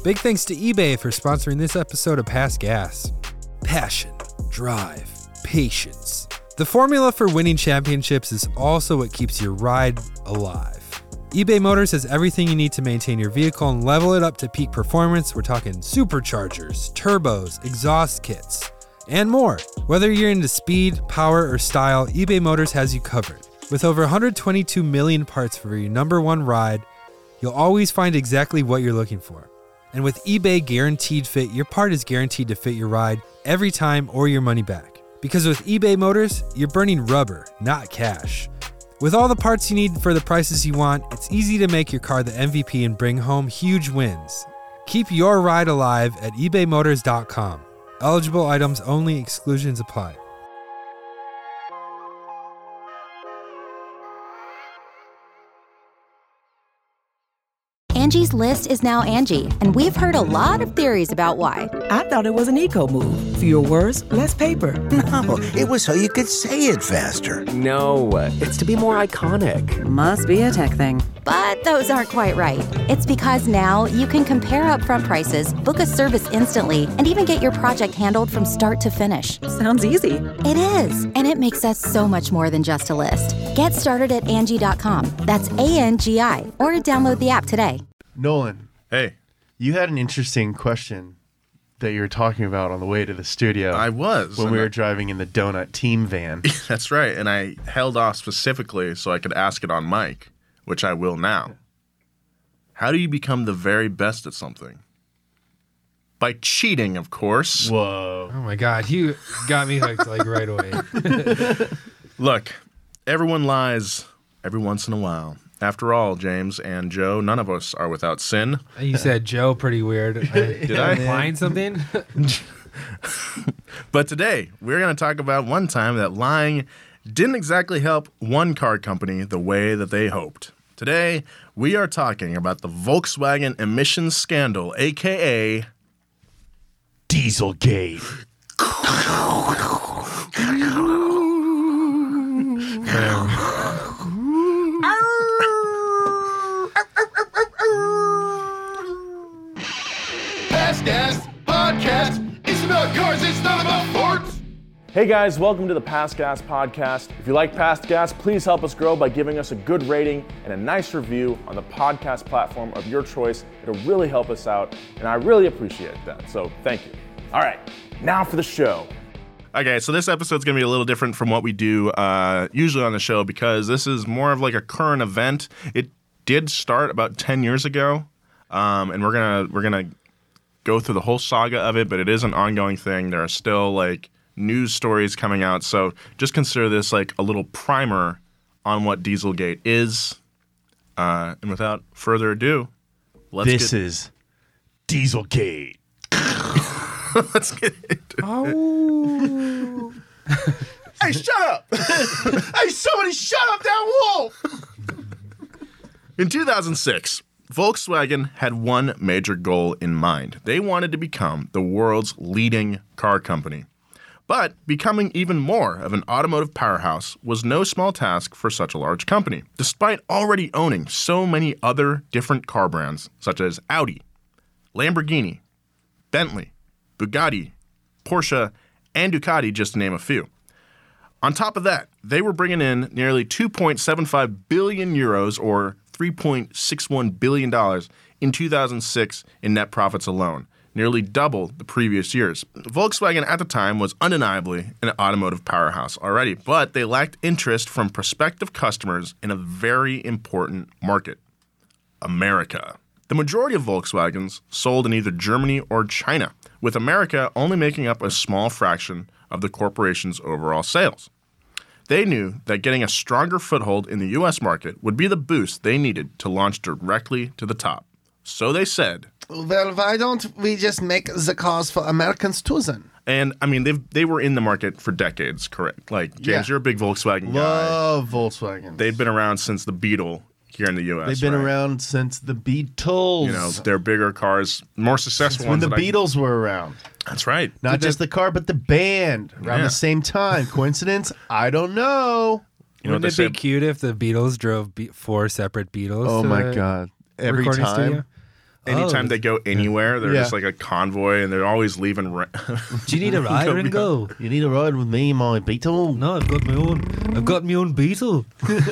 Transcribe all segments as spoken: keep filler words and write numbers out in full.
Big thanks to eBay for sponsoring this episode of Past Gas. Passion, drive, patience. The formula for winning championships is also what keeps your ride alive. eBay Motors has everything you need to maintain your vehicle and level it up to peak performance. We're talking superchargers, turbos, exhaust kits, and more. Whether you're into speed, power, or style, eBay Motors has you covered. With over one hundred twenty-two million parts for your number one ride, you'll always find exactly what you're looking for. And with eBay Guaranteed Fit, your part is guaranteed to fit your ride every time or your money back. Because with eBay Motors, you're burning rubber, not cash. With all the parts you need for the prices you want, it's easy to make your car the M V P and bring home huge wins. Keep your ride alive at ebay motors dot com. Eligible items only, exclusions apply. Angie's List is now Angie, and we've heard a lot of theories about why. I thought it was an eco move. Fewer words, less paper. No, it was so you could say it faster. No, it's to be more iconic. Must be a tech thing. But those aren't quite right. It's because now you can compare upfront prices, book a service instantly, and even get your project handled from start to finish. Sounds easy. It is, and it makes us so much more than just a list. Get started at Angie dot com. That's A N G I, or download the app today. Nolan. Hey. You had an interesting question that you were talking about on the way to the studio. I was. When we were I... driving in the Donut team van. That's right. And I held off specifically so I could ask it on mic, which I will now. How do you become the very best at something? By cheating, of course. Whoa. Oh my God. You got me hooked like right away. Look, everyone lies every once in a while. After all, James and Joe, none of us are without sin. You said Joe pretty weird. Did I? Implying something? But today, we're going to talk about one time that lying didn't exactly help one car company the way that they hoped. Today, we are talking about the Volkswagen emissions scandal, a k a. Dieselgate. Past Gas Podcast. It's about cars, it's not about forts. Hey guys, welcome to the Past Gas Podcast. If you like Past Gas, please help us grow by giving us a good rating and a nice review on the podcast platform of your choice. It'll really help us out, and I really appreciate that, so thank you. All right, now for the show. Okay, so this episode's going to be a little different from what we do uh, usually on the show because this is more of like a current event. It did start about ten years ago, um, and we're gonna we're gonna go through the whole saga of it. But it is an ongoing thing. There are still like news stories coming out, so just consider this like a little primer on what Dieselgate is. Uh, and without further ado, let's this get... is Dieselgate. Let's get into it. Oh. Hey, shut up! Hey, somebody shut up that wolf! In two thousand six, Volkswagen had one major goal in mind. They wanted to become the world's leading car company. But becoming even more of an automotive powerhouse was no small task for such a large company, despite already owning so many other different car brands, such as Audi, Lamborghini, Bentley, Bugatti, Porsche, and Ducati, just to name a few. On top of that, they were bringing in nearly two point seven five billion euros, or three point six one billion dollars, in two thousand six in net profits alone, nearly double the previous years. Volkswagen at the time was undeniably an automotive powerhouse already, but they lacked interest from prospective customers in a very important market, America. The majority of Volkswagens sold in either Germany or China, with America only making up a small fraction of the corporation's overall sales. They knew that getting a stronger foothold in the U S market would be the boost they needed to launch directly to the top. So they said, well, why don't we just make the cars for Americans too then? And, I mean, they they were in the market for decades, correct? Like, James, yeah. You're a big Volkswagen guy. Love Volkswagen. They've been around since the Beetle here in the U S. They've been right? around since the Beatles. You know, they're bigger cars, more successful since ones. When the Beatles I... were around. That's right. Not Did just they... the car, but the band around yeah. the same time. Coincidence? I don't know. You know Wouldn't it be said? cute if the Beatles drove be- four separate Beatles? Oh my God. Every time. Studio? anytime Oh, they go anywhere, they're Yeah. just like a convoy, and they're always leaving. Ra- Do you need a ride, Ringo? You need a ride with me, my Beetle? No, I've got my own. I've got my own Beetle.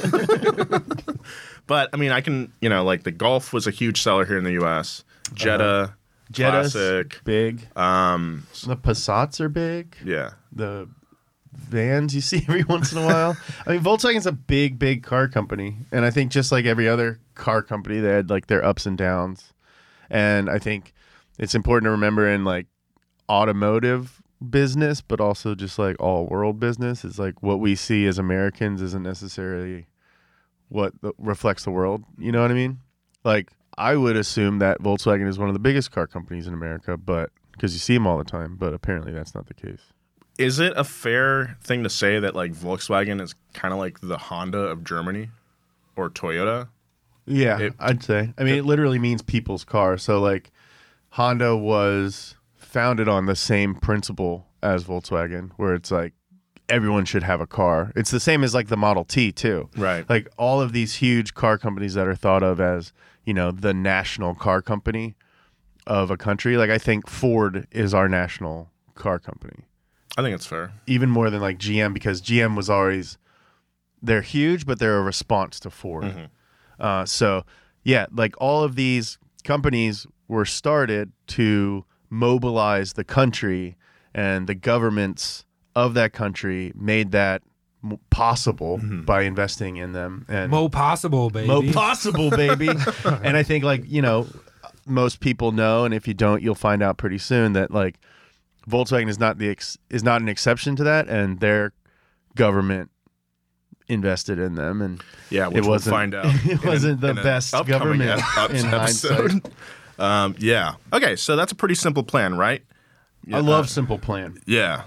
But I mean, I can, you know, like the Golf was a huge seller here in the U S. Jetta, Uh-huh. Jetta's classic. big. Um, The Passats are big. yeah. The vans you see every once in a while. I mean, Volkswagen's a big, big car company, and I think just like every other car company, they had like their ups and downs. And I think it's important to remember in like automotive business, but also just like all world business, is like what we see as Americans isn't necessarily what the, reflects the world. You know what I mean? Like I would assume that Volkswagen is one of the biggest car companies in America, but because you see them all the time, but apparently that's not the case. Is it a fair thing to say that like Volkswagen is kind of like the Honda of Germany or Toyota? Yeah, It- I'd say. I mean, it literally means people's car. So, like, Honda was founded on the same principle as Volkswagen, where it's like everyone should have a car. It's the same as like the Model T, too. Right. Like, all of these huge car companies that are thought of as, you know, the national car company of a country. Like, I think Ford is our national car company. I think it's fair. Even more than like G M, because G M was always, they're huge, but they're a response to Ford. Mm-hmm. Uh, so, yeah, like all of these companies were started to mobilize the country, and the governments of that country made that m- possible Mm-hmm. by investing in them. And Mo possible, baby. Mo possible, baby. And I think, like, you know, most people know, and if you don't, you'll find out pretty soon that like Volkswagen is not the ex- is not an exception to that, and their government invested in them, and Yeah, which it we'll wasn't find out. it in an- wasn't the in an best upcoming government ep- in episode. hindsight. Um, yeah. Okay, so that's a pretty simple plan, right? I love Simple Plan. Yeah.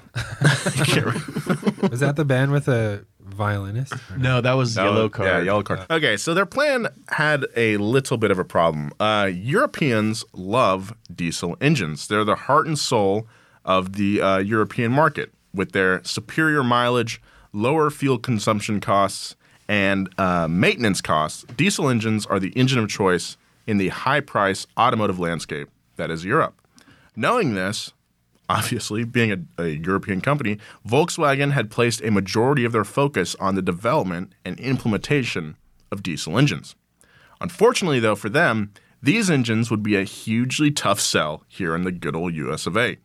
Was that the band with a violinist? No, that was No, Yellow Card. Yeah, yellow card. Okay, so their plan had a little bit of a problem. Uh, Europeans love diesel engines. They're the heart and soul of the uh, European market, with their superior mileage, lower fuel consumption costs, and uh, maintenance costs. Diesel engines are the engine of choice in the high-price automotive landscape that is Europe. Knowing this, obviously, being a, a European company, Volkswagen had placed a majority of their focus on the development and implementation of diesel engines. Unfortunately, though, for them, these engines would be a hugely tough sell here in the good old U S of A.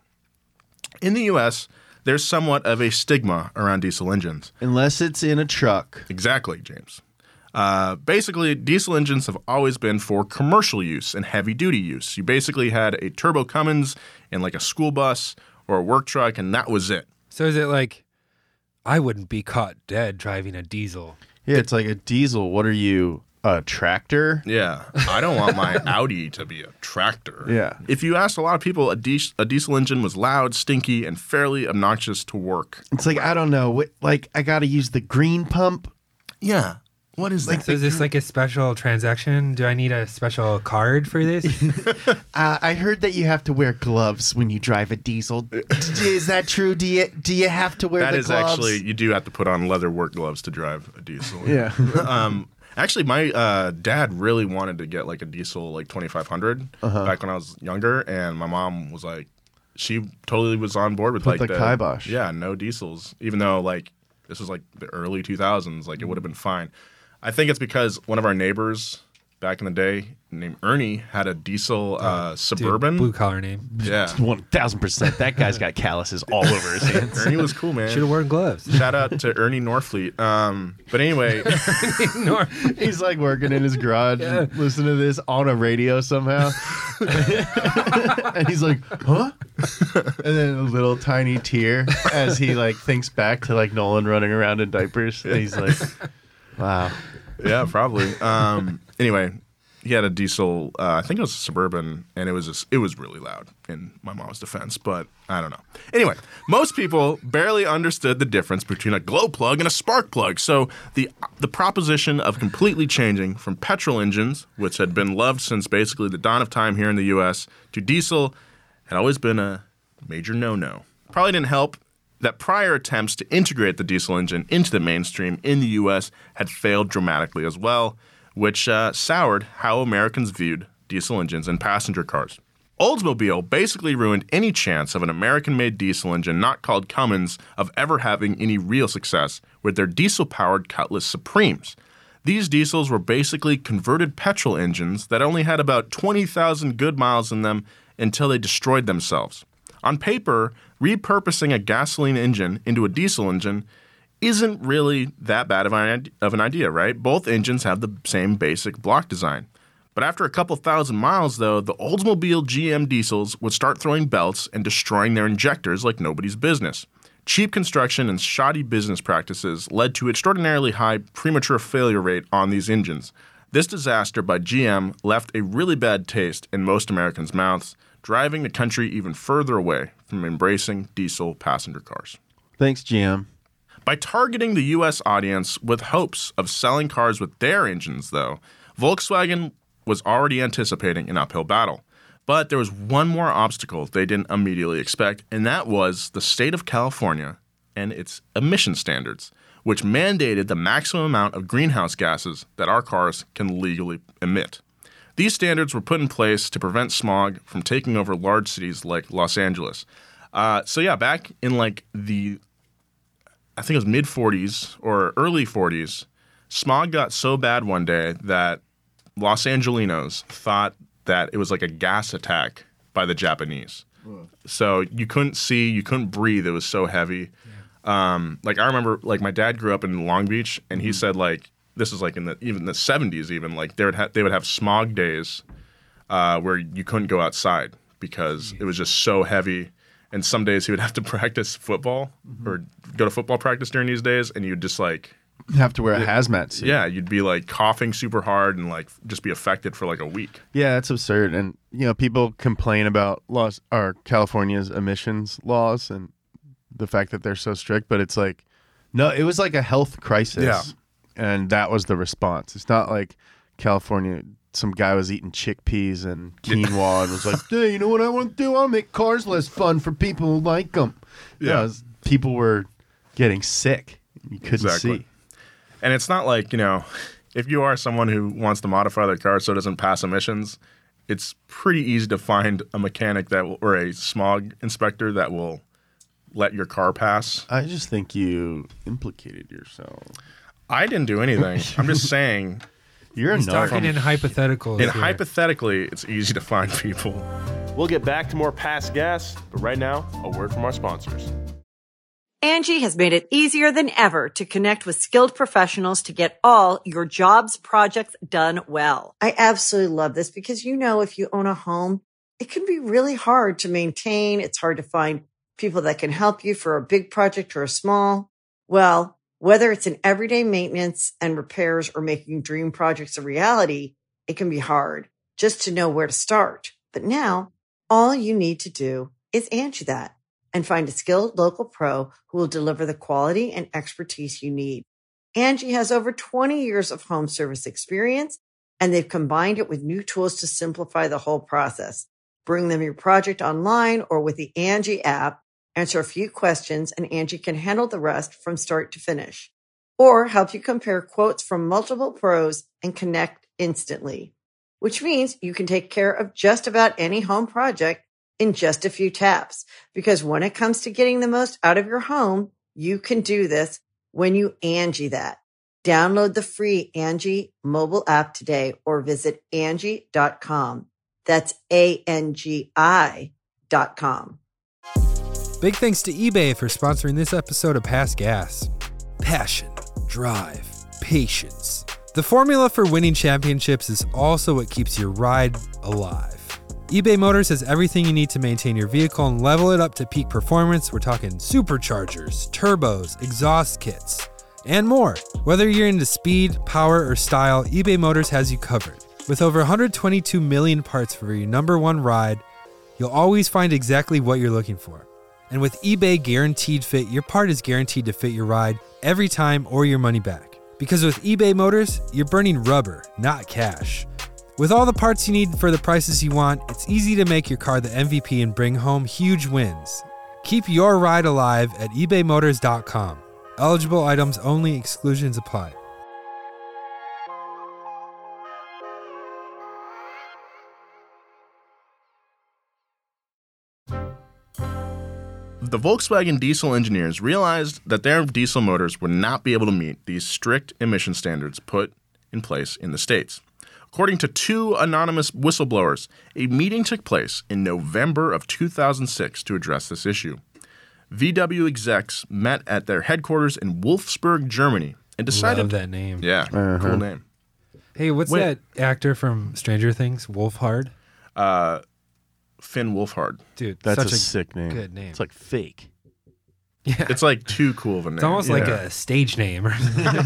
In the U S, there's somewhat of a stigma around diesel engines. Unless it's in a truck. Exactly, James. Uh, basically, diesel engines have always been for commercial use and heavy-duty use. You basically had a turbo Cummins in like a school bus or a work truck, and that was it. So is it like, I wouldn't be caught dead driving a diesel? Yeah, it's like a diesel. What are you, a tractor? Yeah, I don't want my Audi to be a tractor. Yeah. If you asked a lot of people, a, dis- a diesel engine was loud, stinky, and fairly obnoxious to work. It's like, I don't know. What, like, I got to use the green pump? Yeah. What is that? So is this like a special transaction? Do I need a special card for this? Uh, I heard that you have to wear gloves when you drive a diesel. Is that true? Do you do you have to wear That the is gloves? actually, you do have to put on leather work gloves to drive a diesel. Yeah. um, actually, my uh, dad really wanted to get like a diesel, like twenty-five hundred Uh-huh. back when I was younger, and my mom was like, she totally was on board with Put like the kibosh. Yeah, no diesels, even though like this was like the early two thousands, like it would have been fine. I think it's because one of our neighbors back in the day named Ernie had a diesel uh, Suburban. Blue collar name. Yeah. one thousand percent. That guy's got calluses all over his hands. Ernie was cool, man. Should have worn gloves. Shout out to Ernie Norfleet. Um, but anyway, He's like working in his garage, Yeah. and listening to this on a radio somehow. And he's like, huh? And then a little tiny tear as he like thinks back to like Nolan running around in diapers. And he's like, wow. yeah, probably. Um, anyway, he had a diesel. Uh, I think it was a Suburban, and it was just, it was really loud. In my mom's defense, but I don't know. Anyway, most people barely understood the difference between a glow plug and a spark plug. So the the proposition of completely changing from petrol engines, which had been loved since basically the dawn of time here in the U S, to diesel had always been a major no-no. Probably didn't help that prior attempts to integrate the diesel engine into the mainstream in the U S had failed dramatically as well, which uh, soured how Americans viewed diesel engines in passenger cars. Oldsmobile basically ruined any chance of an American-made diesel engine not called Cummins of ever having any real success with their diesel-powered Cutlass Supremes. These diesels were basically converted petrol engines that only had about twenty thousand good miles in them until they destroyed themselves. On paper, repurposing a gasoline engine into a diesel engine isn't really that bad of an, of an idea, right? Both engines have the same basic block design. But after a couple thousand miles, though, the Oldsmobile G M diesels would start throwing belts and destroying their injectors like nobody's business. Cheap construction and shoddy business practices led to extraordinarily high premature failure rate on these engines. This disaster by G M left a really bad taste in most Americans' mouths, driving the country even further away from embracing diesel passenger cars. Thanks, G M. By targeting the U S audience with hopes of selling cars with their engines, though, Volkswagen was already anticipating an uphill battle. But there was one more obstacle they didn't immediately expect, and that was the state of California and its emission standards, which mandated the maximum amount of greenhouse gases that our cars can legally emit. These standards were put in place to prevent smog from taking over large cities like Los Angeles. Uh, so yeah, back in like the, I think it was mid forties or early forties, smog got so bad one day that Los Angelinos thought that it was like a gas attack by the Japanese. Ugh. So you couldn't see, you couldn't breathe. It was so heavy. Yeah. Um, like I remember, like my dad grew up in Long Beach, and he mm-hmm. said like this is like in the even the seventies, even like they would have they would have smog days uh, where you couldn't go outside because it was just so heavy. And some days he would have to practice football mm-hmm. or go to football practice during these days, and you'd just like. Have to wear a hazmat suit. Yeah, you'd be like coughing super hard and like just be affected for like a week. Yeah, that's absurd. And you know, people complain about laws or California's emissions laws and the fact that they're so strict, but it's like no, it was like a health crisis. Yeah. And that was the response. It's not like California some guy was eating chickpeas and quinoa and was like, "Hey, you know what I want to do? I'll make cars less fun for people who like them." Yeah, no, was, people were getting sick. You couldn't exactly. see. And it's not like, you know, if you are someone who wants to modify their car so it doesn't pass emissions, it's pretty easy to find a mechanic that will, or a smog inspector that will let your car pass. I just think you implicated yourself. I didn't do anything. I'm just saying. You're He's a talking in hypotheticals. And hypothetically, it's easy to find people. We'll get back to more Past Gas, but right now, a word from our sponsors. Angie has made it easier than ever to connect with skilled professionals to get all your jobs projects done well. I absolutely love this because, you know, if you own a home, it can be really hard to maintain. It's hard to find people that can help you for a big project or a small. Well, whether it's in everyday maintenance and repairs or making dream projects a reality, it can be hard just to know where to start. But now all you need to do is Angie that. And find a skilled local pro who will deliver the quality and expertise you need. Angie has over twenty years of home service experience, and they've combined it with new tools to simplify the whole process. Bring them your project online or with the Angie app, answer a few questions, and Angie can handle the rest from start to finish. Or help you compare quotes from multiple pros and connect instantly. Which means you can take care of just about any home project in just a few taps. Because when it comes to getting the most out of your home, you can do this when you Angie that. Download the free Angie mobile app today or visit Angie dot com. That's A N G I dot com. Big thanks to eBay for sponsoring this episode of Past Gas. Passion, drive, patience. The formula for winning championships is also what keeps your ride alive. eBay Motors has everything you need to maintain your vehicle and level it up to peak performance. We're talking superchargers, turbos, exhaust kits, and more. Whether you're into speed, power, or style, eBay Motors has you covered. With over one hundred twenty-two million parts for your number one ride, you'll always find exactly what you're looking for. And with eBay Guaranteed Fit, your part is guaranteed to fit your ride every time or your money back. Because with eBay Motors, you're burning rubber, not cash. With all the parts you need for the prices you want, it's easy to make your car the M V P and bring home huge wins. Keep your ride alive at ebay motors dot com. Eligible items only, exclusions apply. the Volkswagen diesel engineers realized that their diesel motors would not be able to meet these strict emission standards put in place in the States. According to two anonymous whistleblowers, a meeting took place in November of two thousand six to address this issue. V W execs met at their headquarters in Wolfsburg, Germany, and decided... Love that name. Yeah, Uh-huh. cool name. Hey, what's Wait. that actor from Stranger Things? Wolfhard? Uh, Finn Wolfhard. Dude, That's such a sick name. Good name. It's like fake. Yeah. It's like too cool of a name. It's almost like Yeah. a stage name. or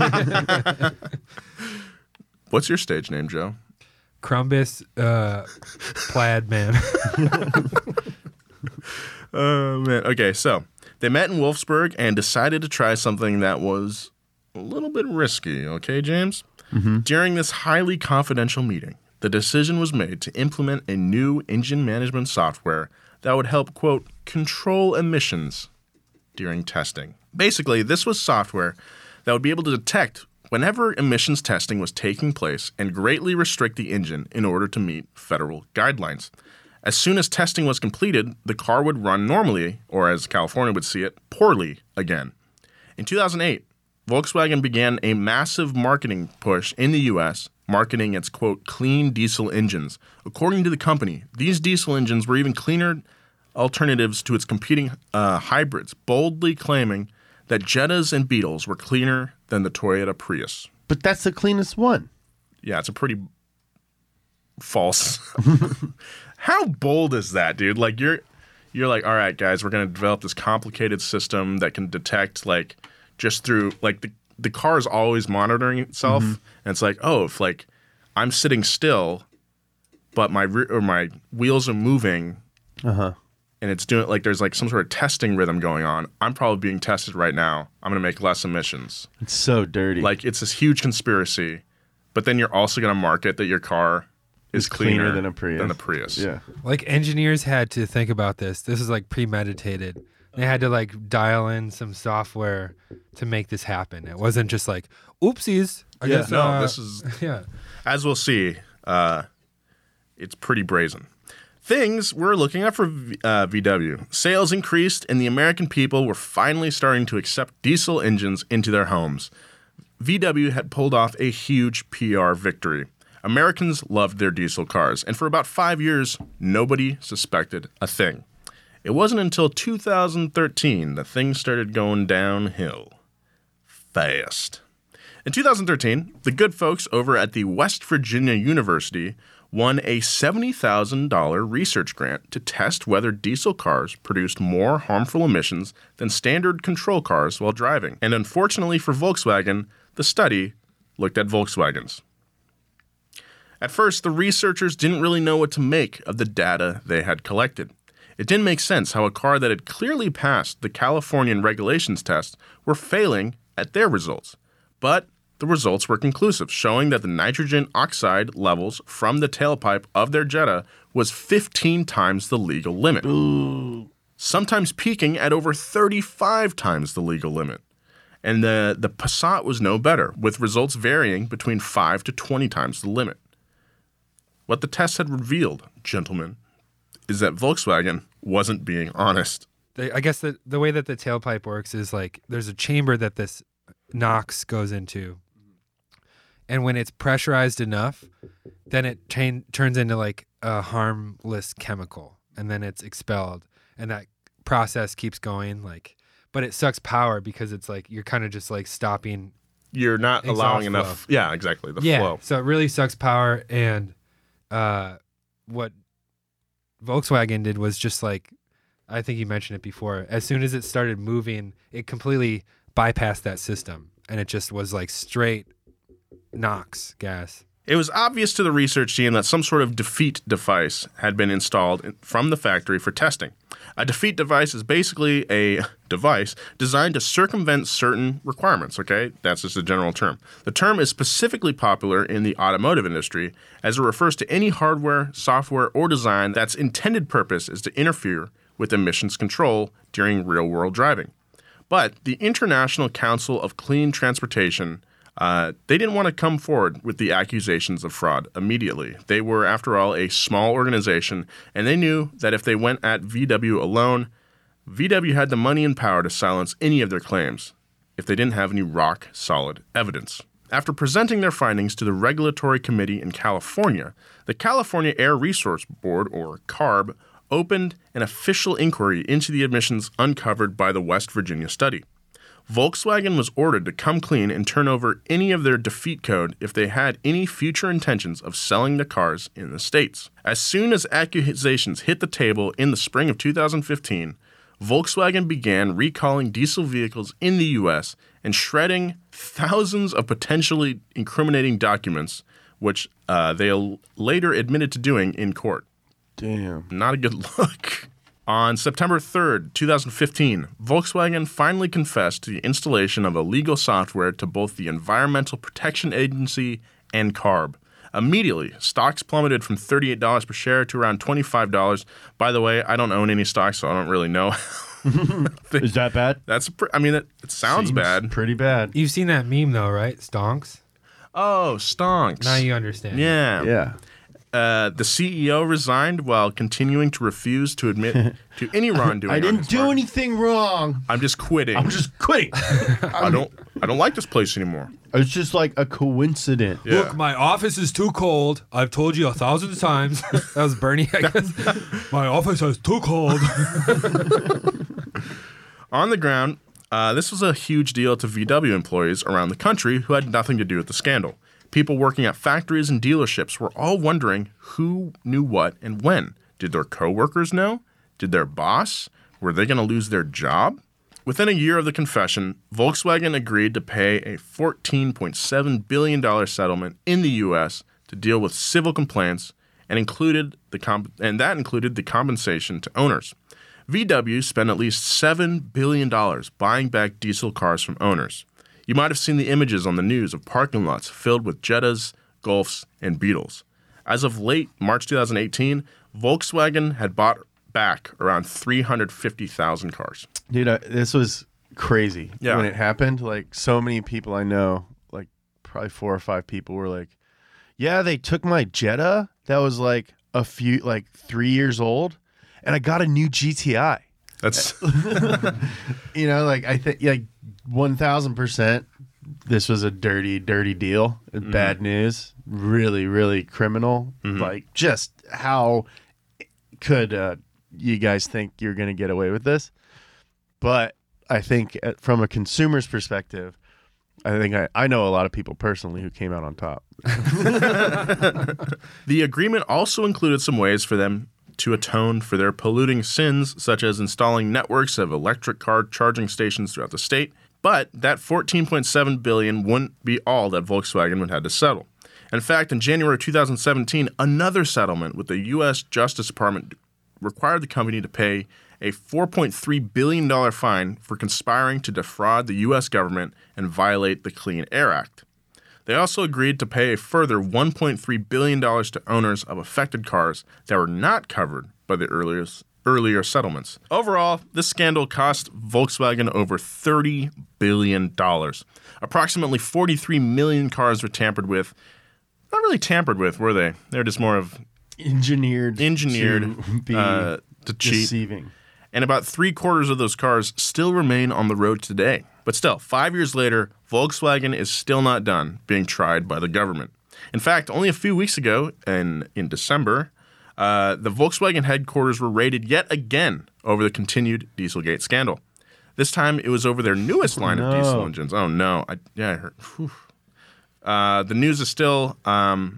What's your stage name, Joe? Crumbus uh, Plaid Man. Oh, man. Okay, so they met in Wolfsburg and decided to try something that was a little bit risky, okay, James? Mm-hmm. During this highly confidential meeting, the decision was made to implement a new engine management software that would help, quote, control emissions during testing. Basically, this was software that would be able to detect whenever emissions testing was taking place and greatly restrict the engine in order to meet federal guidelines. As soon as testing was completed, the car would run normally, or as California would see it, poorly again. In two thousand eight, Volkswagen began a massive marketing push in the U S, marketing its, quote, clean diesel engines. According to the company, these diesel engines were even cleaner alternatives to its competing uh, hybrids, boldly claiming that Jettas and Beetles were cleaner than the Toyota Prius. But that's the cleanest one. Yeah, it's a pretty false. How bold is that, dude? Like you're you're like, all right, guys, we're gonna develop this complicated system that can detect like just through like the the car is always monitoring itself, Mhm. and it's like, oh, if like I'm sitting still, but my re- or my wheels are moving, Uh-huh. and it's doing like there's like some sort of testing rhythm going on. I'm probably being tested right now. I'm gonna make less emissions. It's so dirty. Like it's this huge conspiracy, but then you're also gonna market that your car is It's cleaner cleaner than a Prius. Than the Prius. Yeah. Like engineers had to think about this. This is like premeditated. They had to like dial in some software to make this happen. It wasn't just like, oopsies. I yeah, guess, no, uh, this is yeah. As we'll see, uh, it's pretty brazen. Things were looking up for v, uh, V W. Sales increased, and the American people were finally starting to accept diesel engines into their homes. V W had pulled off a huge P R victory. Americans loved their diesel cars, and for about five years, nobody suspected a thing. It wasn't until two thousand thirteen that things started going downhill. Fast. In two thousand thirteen, the good folks over at the West Virginia University won a seventy thousand dollars research grant to test whether diesel cars produced more harmful emissions than standard control cars while driving. And unfortunately for Volkswagen, the study looked at Volkswagens. At first, the researchers didn't really know what to make of the data they had collected. It didn't make sense how a car that had clearly passed the Californian regulations test were failing at their results. But the results were conclusive, showing that the nitrogen oxide levels from the tailpipe of their Jetta was fifteen times the legal limit. Ooh. Sometimes peaking at over thirty-five times the legal limit. And the, the Passat was no better, with results varying between five to twenty times the limit. What the test had revealed, gentlemen, is that Volkswagen wasn't being honest. They, I guess the, the way that the tailpipe works is like there's a chamber that this NOx goes into. And when it's pressurized enough, then it t- turns into like a harmless chemical. And then it's expelled. And that process keeps going. Like, but it sucks power because it's like you're kind of just like stopping. You're not exhaust allowing flow. enough. Yeah, exactly. The yeah, flow. So it really sucks power. And uh, what Volkswagen did was just like, I think you mentioned it before. As soon as it started moving, it completely bypassed that system. And it just was like straight NOx gas. It was obvious to the research team that some sort of defeat device had been installed from the factory for testing. A defeat device is basically a device designed to circumvent certain requirements, okay? That's just a general term. The term is specifically popular in the automotive industry as it refers to any hardware, software, or design that's intended purpose is to interfere with emissions control during real-world driving. But the International Council of Clean Transportation Uh, they didn't want to come forward with the accusations of fraud immediately. They were, after all, a small organization, and they knew that if they went at V W alone, V W had the money and power to silence any of their claims if they didn't have any rock-solid evidence. After presenting their findings to the Regulatory Committee in California, the California Air Resource Board, or CARB, opened an official inquiry into the admissions uncovered by the West Virginia study. Volkswagen was ordered to come clean and turn over any of their defeat code if they had any future intentions of selling the cars in the States. As soon as accusations hit the table in the spring of two thousand fifteen, Volkswagen began recalling diesel vehicles in the U S and shredding thousands of potentially incriminating documents, which uh, they l- later admitted to doing in court. Damn. Not a good look. On September third, twenty fifteen, Volkswagen finally confessed to the installation of illegal software to both the Environmental Protection Agency and CARB. Immediately, stocks plummeted from thirty-eight dollars per share to around twenty-five dollars. By the way, I don't own any stocks, so I don't really know. Is that bad? That's. Pr- I mean, it, it sounds Seems bad. Pretty bad. You've seen that meme though, right? Stonks. Oh, stonks. Now you understand. Yeah. Yeah. Uh, the C E O resigned while continuing to refuse to admit to any wrongdoing. I on didn't his do part. anything wrong. I'm just quitting. I'm just quitting. I don't. I don't like this place anymore. It's just like a coincidence. Yeah. Look, my office is too cold. I've told you a thousand times. That was Bernie, I guess. My office is too cold. On the ground, uh, this was a huge deal to V W employees around the country who had nothing to do with the scandal. People working at factories and dealerships were all wondering who knew what and when. Did their coworkers know? Did their boss? Were they going to lose their job? Within a year of the confession, Volkswagen agreed to pay a fourteen point seven billion dollars settlement in the U S to deal with civil complaints, and included the comp- and that included the compensation to owners. V W spent at least seven billion dollars buying back diesel cars from owners. You might have seen the images on the news of parking lots filled with Jettas, Golfs, and Beetles. As of late March twenty eighteen, Volkswagen had bought back around three hundred fifty thousand cars. Dude, I, this was crazy Yeah. when it happened. Like, so many people I know, like probably four or five people were like, yeah, they took my Jetta that was like a few, like three years old, and I got a new G T I. That's You know, like I think like one thousand percent this was a dirty, dirty deal. Mm-hmm. Bad news. Really, really criminal. Mhm. Like, just how could uh, you guys think you're going to get away with this? But I think uh, from a consumer's perspective, I think I, I know a lot of people personally who came out on top. The agreement also included some ways for them to atone for their polluting sins, such as installing networks of electric car charging stations throughout the state. But that fourteen point seven billion dollars wouldn't be all that Volkswagen would have to settle. In fact, in January two thousand seventeen, another settlement with the U S Justice Department required the company to pay a four point three billion dollars fine for conspiring to defraud the U S government and violate the Clean Air Act. They also agreed to pay a further one point three billion dollars to owners of affected cars that were not covered by the earliest, earlier settlements. Overall, this scandal cost Volkswagen over thirty billion dollars. Approximately forty-three million cars were tampered with. Not really tampered with, were they? They were just more of engineered, engineered to be uh, to cheat. deceiving. And about three quarters of those cars still remain on the road today. But still, five years later, Volkswagen is still not done being tried by the government. In fact, only a few weeks ago, in, in December, uh, the Volkswagen headquarters were raided yet again over the continued Dieselgate scandal. This time, it was over their newest line no. of diesel engines. Oh, no. I, yeah, I heard. Whew. Uh, the news is still... Um,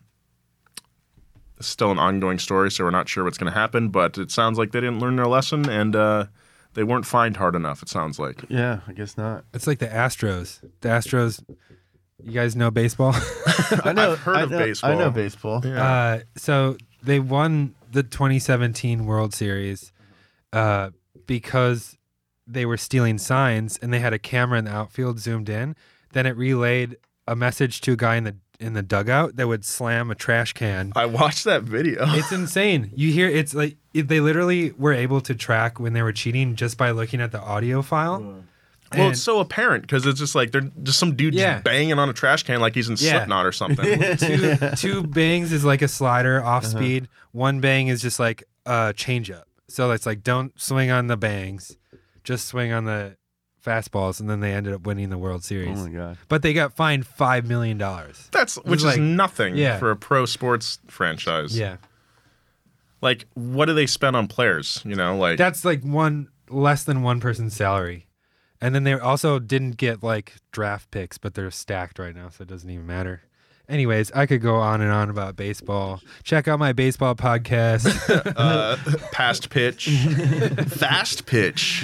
It's still an ongoing story, so we're not sure what's going to happen, but it sounds like they didn't learn their lesson, and uh, they weren't fined hard enough, it sounds like. Yeah, I guess not. It's like the Astros. The Astros, you guys know baseball? I know. I've heard I of know, baseball. I know baseball. Yeah. Uh, so they won the twenty seventeen World Series uh, because they were stealing signs, and they had a camera in the outfield zoomed in. Then it relayed a message to a guy in the in the dugout that would slam a trash can. I watched that video. It's insane. You hear it's like it, they literally were able to track when they were cheating just by looking at the audio file. Well, And- it's so apparent because it's just like they're just some dude Yeah. just banging on a trash can like he's in Yeah. Slipknot or something. two, two bangs is like a slider off Uh-huh. speed. One bang is just like a change up. So it's like don't swing on the bangs. just swing on the fastballs, and then they ended up winning the World Series. Oh my god! But they got fined five million dollars. That's which is like, nothing yeah. for a pro sports franchise. Yeah. Like, what do they spend on players? You know, like that's like one less than one person's salary, and then they also didn't get like draft picks, but they're stacked right now, so it doesn't even matter. Anyways, I could go on and on about baseball. Check out my baseball podcast. uh, Past Pitch, Fast Pitch.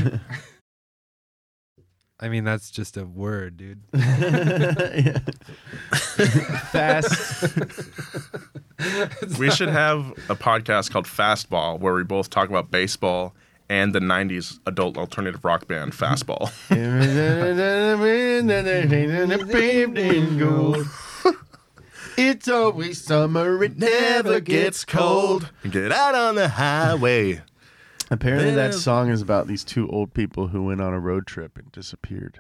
I mean, that's just a word, dude. Fast. We should have a podcast called Fastball where we both talk about baseball and the nineties adult alternative rock band Fastball. It's always summer, it never gets cold. Get out on the highway. Apparently that There's- song is about these two old people who went on a road trip and disappeared.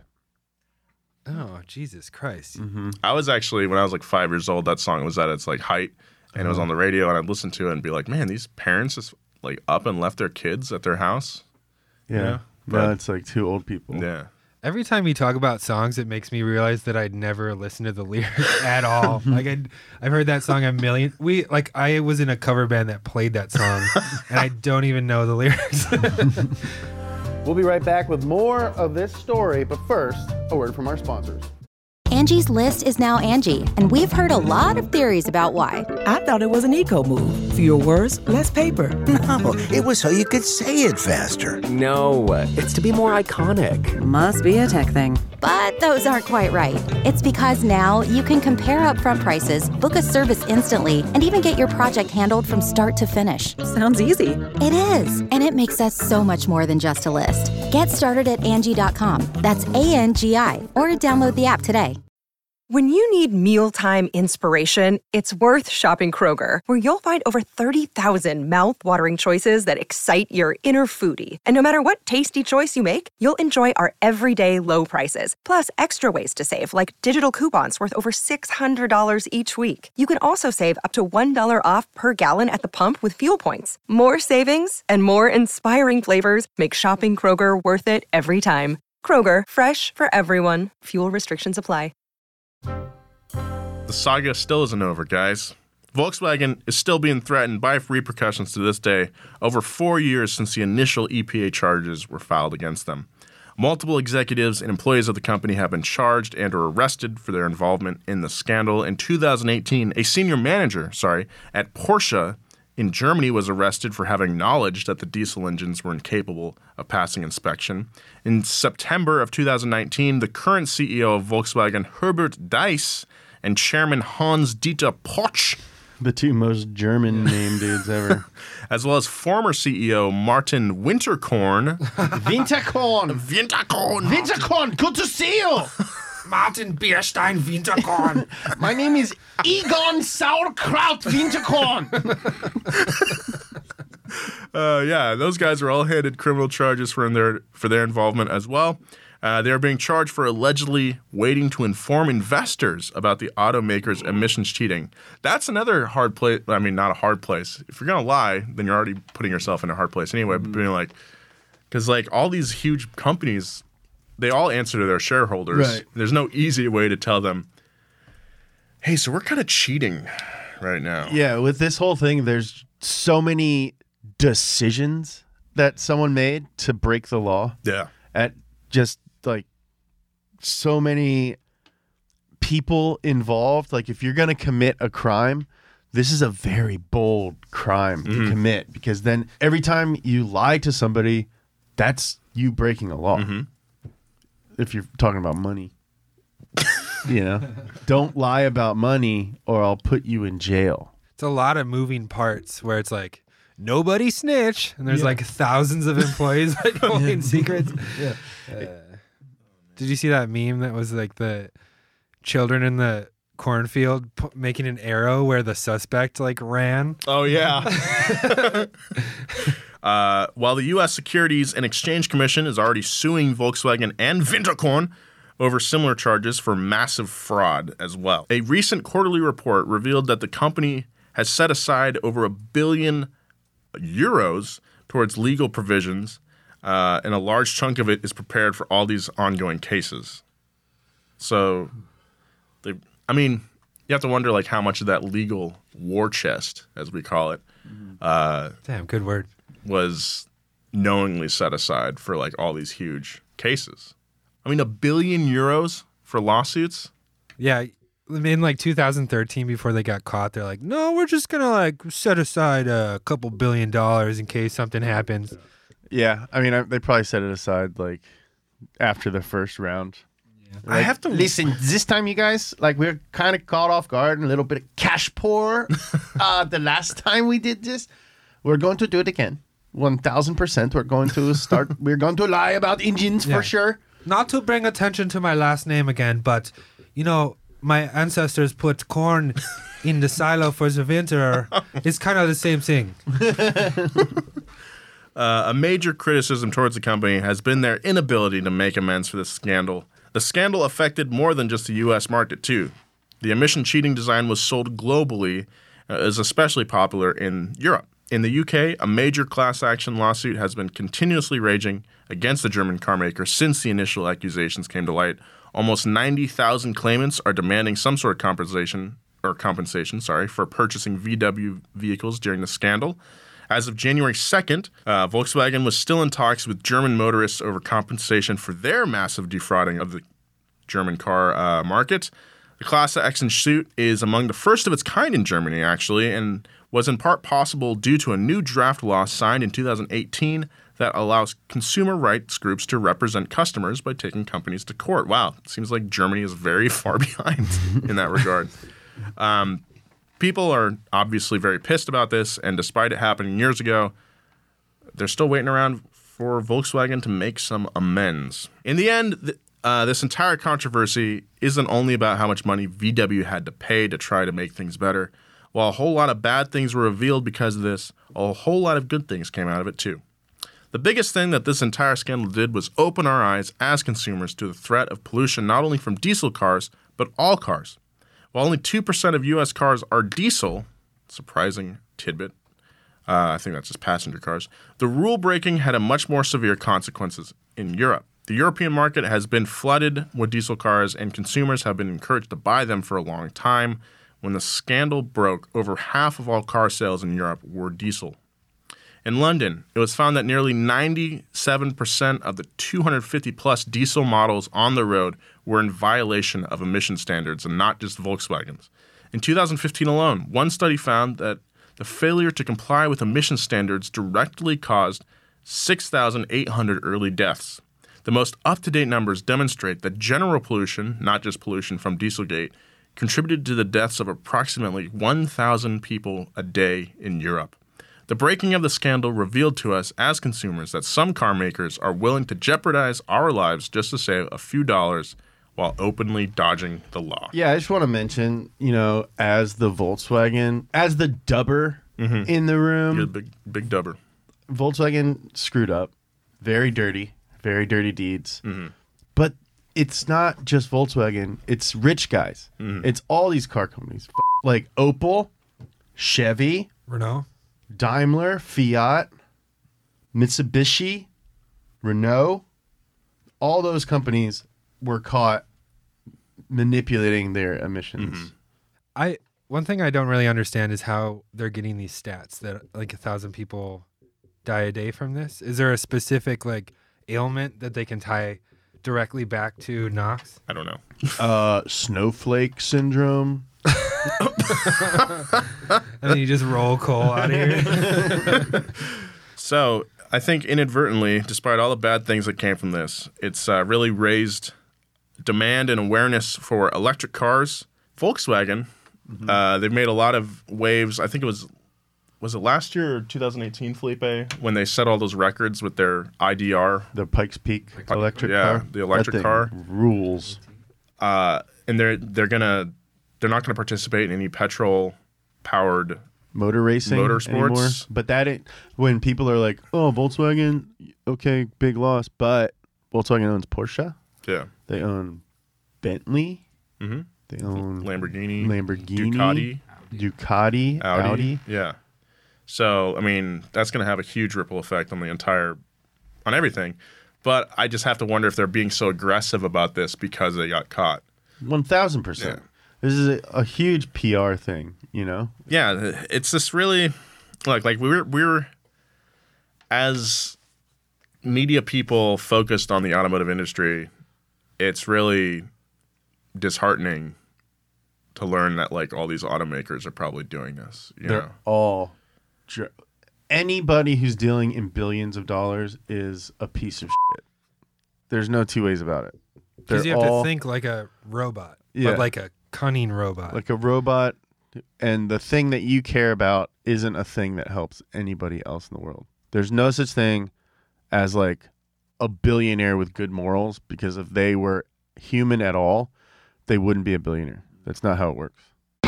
Oh, Jesus Christ. Mm-hmm. I was actually, when I was like five years old, that song was at its like height, and it was on the radio, and I'd listen to it and be like, man, these parents just like up and left their kids at their house. Yeah. Yeah, No, but- it's like two old people. Yeah. Every time you talk about songs, it makes me realize that I'd never listened to the lyrics at all. Like I'd, I've heard that song a million. We like I was in a cover band that played that song, and I don't even know the lyrics. We'll be right back with more of this story, but first, a word from our sponsors. Angie's List is now Angie, and we've heard a lot of theories about why. I thought it was an eco move. Fewer words, less paper. No, it was so you could say it faster. No, it's to be more iconic. Must be a tech thing. But those aren't quite right. It's because now you can compare upfront prices, book a service instantly, and even get your project handled from start to finish. Sounds easy. It is, and it makes us so much more than just a list. Get started at Angie dot com. That's A N G I, or download the app today. When you need mealtime inspiration, it's worth shopping Kroger, where you'll find over thirty thousand mouth-watering choices that excite your inner foodie. And no matter what tasty choice you make, you'll enjoy our everyday low prices, plus extra ways to save, like digital coupons worth over six hundred dollars each week. You can also save up to one dollar off per gallon at the pump with fuel points. More savings and more inspiring flavors make shopping Kroger worth it every time. Kroger, fresh for everyone. Fuel restrictions apply. The saga still isn't over, guys. Volkswagen is still being threatened by repercussions to this day, over four years since the initial E P A charges were filed against them. Multiple executives and employees of the company have been charged and or arrested for their involvement in the scandal. In two thousand eighteen, a senior manager, sorry, at Porsche in Germany was arrested for having knowledge that the diesel engines were incapable of passing inspection. In September of two thousand nineteen, the current C E O of Volkswagen, Herbert Diess, and chairman Hans-Dieter Porsche, the two most German name dudes ever, as well as former C E O Martin Winterkorn. Winterkorn! Winterkorn! Winterkorn, good to see you! Martin Bierstein Winterkorn. My name is Egon Sauerkraut Winterkorn. uh, yeah, those guys were all handed criminal charges for their for their involvement as well. Uh, they are being charged for allegedly waiting to inform investors about the automaker's emissions cheating. That's another hard place. I mean, not a hard place. If you're gonna lie, then you're already putting yourself in a hard place anyway. Mm-hmm. Being like, because like all these huge companies, they all answer to their shareholders. Right. There's no easy way to tell them, hey, so we're kind of cheating right now. Yeah, with this whole thing, there's so many decisions that someone made to break the law. Yeah. At just like so many people involved. Like if you're going to commit a crime, this is a very bold crime Mm-hmm. to commit, because then every time you lie to somebody, that's you breaking a law. Mm-hmm. If you're talking about money. You know, don't lie about money or I'll put you in jail. It's a lot of moving parts where it's like nobody snitch, and there's Yeah. like thousands of employees like holding secrets. Yeah. Uh, did you see that meme that was like the children in the cornfield p- making an arrow where the suspect like ran? Oh yeah. uh, while the U S Securities and Exchange Commission is already suing Volkswagen and Winterkorn over similar charges for massive fraud as well. A recent quarterly report revealed that the company has set aside over a billion euros towards legal provisions uh, and a large chunk of it is prepared for all these ongoing cases. So, they, I mean, you have to wonder like how much of that legal war chest, as we call it, uh, damn good word, was knowingly set aside for like all these huge cases. I mean, a billion euros for lawsuits. Yeah. In like two thousand thirteen, before they got caught, they're like, no, we're just going to like set aside a couple billion dollars in case something happens. Yeah. I mean, I, they probably set it aside like after the first round. Yeah. Like, I have to listen. This time, you guys, like we're kind of caught off guard and a little bit of cash pour. uh, the last time we did this, we're going to do it again. one thousand percent. We're going to start. We're going to lie about engines yeah. for sure. Not to bring attention to my last name again, but, you know, my ancestors put corn in the silo for the winter. It's kind of the same thing. uh, a major criticism towards the company has been their inability to make amends for this scandal. The scandal affected more than just the U S market, too. The emission cheating design was sold globally, uh, is especially popular in Europe. In the U K, a major class action lawsuit has been continuously raging against the German car maker since the initial accusations came to light. Almost ninety thousand claimants are demanding some sort of compensation or compensation, sorry, for purchasing V W vehicles during the scandal. As of January second, uh, Volkswagen was still in talks with German motorists over compensation for their massive defrauding of the German car uh, market. The class action suit is among the first of its kind in Germany, actually, and was in part possible due to a new draft law signed in two thousand eighteen that allows consumer rights groups to represent customers by taking companies to court. Wow, it seems like Germany is very far behind in that regard. Um, people are obviously very pissed about this, and despite it happening years ago, they're still waiting around for Volkswagen to make some amends. In the end, th- uh, this entire controversy isn't only about how much money V W had to pay to try to make things better. While a whole lot of bad things were revealed because of this, a whole lot of good things came out of it too. The biggest thing that this entire scandal did was open our eyes as consumers to the threat of pollution not only from diesel cars, but all cars. While only two percent of U S cars are diesel, surprising tidbit, uh, I think that's just passenger cars, the rule breaking had a much more severe consequences in Europe. The European market has been flooded with diesel cars, and consumers have been encouraged to buy them for a long time. When the scandal broke, over half of all car sales in Europe were diesel. In London, it was found that nearly ninety-seven percent of the two hundred fifty plus diesel models on the road were in violation of emission standards, and not just Volkswagens. In two thousand fifteen alone, one study found that the failure to comply with emission standards directly caused six thousand eight hundred early deaths. The most up-to-date numbers demonstrate that general pollution, not just pollution from Dieselgate, contributed to the deaths of approximately one thousand people a day in Europe. The breaking of the scandal revealed to us as consumers that some car makers are willing to jeopardize our lives just to save a few dollars while openly dodging the law. Yeah, I just want to mention, you know, as the Volkswagen, as the dubber mm-hmm. in the room. You're the big, big dubber. Volkswagen screwed up. Very dirty. Very dirty deeds. Mm-hmm. But it's not just Volkswagen. It's rich guys. Mm-hmm. It's all these car companies. Like Opel, Chevy, Renault, Daimler, Fiat, Mitsubishi, Renault. All those companies were caught manipulating their emissions. Mm-hmm. I one thing I don't really understand is how they're getting these stats that like a thousand people die a day from this. Is there a specific like ailment that they can tie directly back to NOx? I don't know. Uh, snowflake syndrome. And then you just roll coal out of here. So I think inadvertently, despite all the bad things that came from this, it's uh, really raised demand and awareness for electric cars. Volkswagen, mm-hmm. uh, they've made a lot of waves. I think it was, was it last year or two thousand eighteen, Felipe, when they set all those records with their I D R? The Pikes Peak electric yeah, car? Yeah, the electric that car. Rules. Uh, and they're they're gonna they're not gonna participate in any petrol powered motor racing motorsports anymore. But that ain't, when people are like, oh, Volkswagen, okay, big loss, but Volkswagen owns Porsche. Yeah. They own Bentley. Mm-hmm. They own Lamborghini, Lamborghini, Ducati, Ducati, Audi. Audi. Yeah. So, I mean, that's going to have a huge ripple effect on the entire on everything. But I just have to wonder if they're being so aggressive about this because they got caught. One thousand percent. This is a, a huge P R thing, you know. Yeah, it's just really like like we were we were as media people focused on the automotive industry. It's really disheartening to learn that like all these automakers are probably doing this. You They're know? all dr- anybody who's dealing in billions of dollars is a piece of shit. There's no two ways about it. Because you have all, to think like a robot, Yeah. but like a cunning robot. like a robot, and the thing that you care about isn't a thing that helps anybody else in the world. There's no such thing as like a billionaire with good morals, because if they were human at all, they wouldn't be a billionaire. That's not how it works.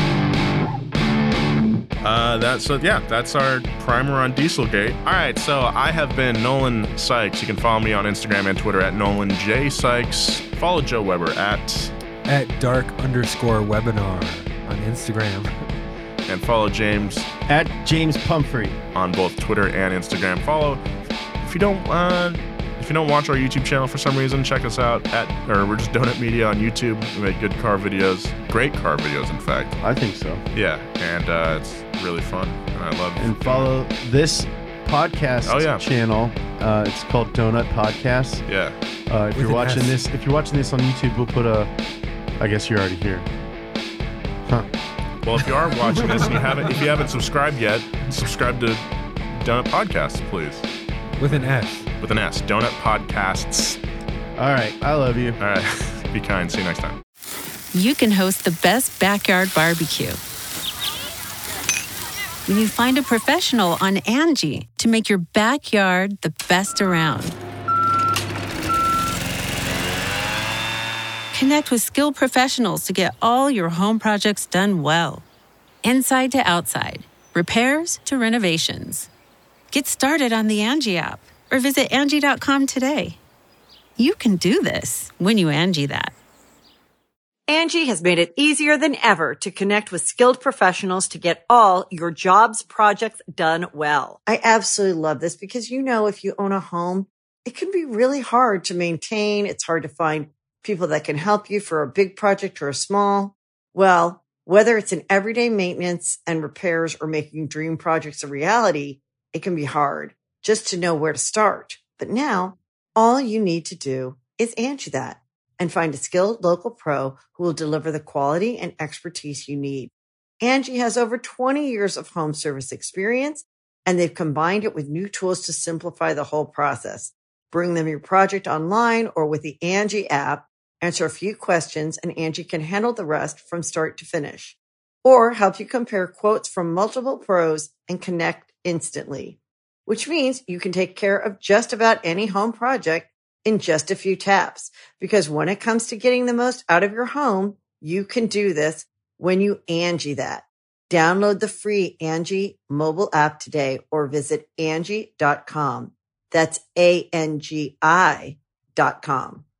Uh, that's so yeah. That's our primer on Dieselgate. All right, so I have been Nolan Sykes. You can follow me on Instagram and Twitter at Nolan J Sykes. Follow Joe Weber at at dark underscore webinar on Instagram. And follow James at James Pumphrey on both Twitter and Instagram. Follow if you don't uh, if you don't watch our YouTube channel for some reason, check us out at or we're just Donut Media on YouTube. We make good car videos, great car videos, in fact. I think so. Yeah, and uh, it's really fun, and I love it. And follow this podcast Oh, yeah. channel. Uh, it's called Donut Podcast. Yeah. Uh, if With you're an watching S. this, if you're watching this on YouTube, we'll put a. I guess you're already here. Huh. Well, if you are watching this and you haven't, if you haven't subscribed yet, subscribe to Donut Podcasts, please. With an S. With an S. Donut Podcasts. All right. I love you. All right. Be kind. See you next time. You can host the best backyard barbecue when you find a professional on Angie to make your backyard the best around. Connect with skilled professionals to get all your home projects done well. Inside to outside, repairs to renovations. Get started on the Angie app or visit Angie dot com today. You can do this when you Angie that. Angie has made it easier than ever to connect with skilled professionals to get all your jobs projects done well. I absolutely love this because, you know, if you own a home, it can be really hard to maintain. It's hard to find people that can help you for a big project or a small. Well, whether it's in everyday maintenance and repairs or making dream projects a reality, it can be hard just to know where to start. But now all you need to do is Angie that and find a skilled local pro who will deliver the quality and expertise you need. Angie has over twenty years of home service experience, and they've combined it with new tools to simplify the whole process. Bring them your project online or with the Angie app, answer a few questions, and Angie can handle the rest from start to finish. Or help you compare quotes from multiple pros and connect instantly, which means you can take care of just about any home project in just a few taps. Because when it comes to getting the most out of your home, you can do this when you Angie that. Download the free Angie mobile app today or visit Angie dot com. That's A N G I dot com.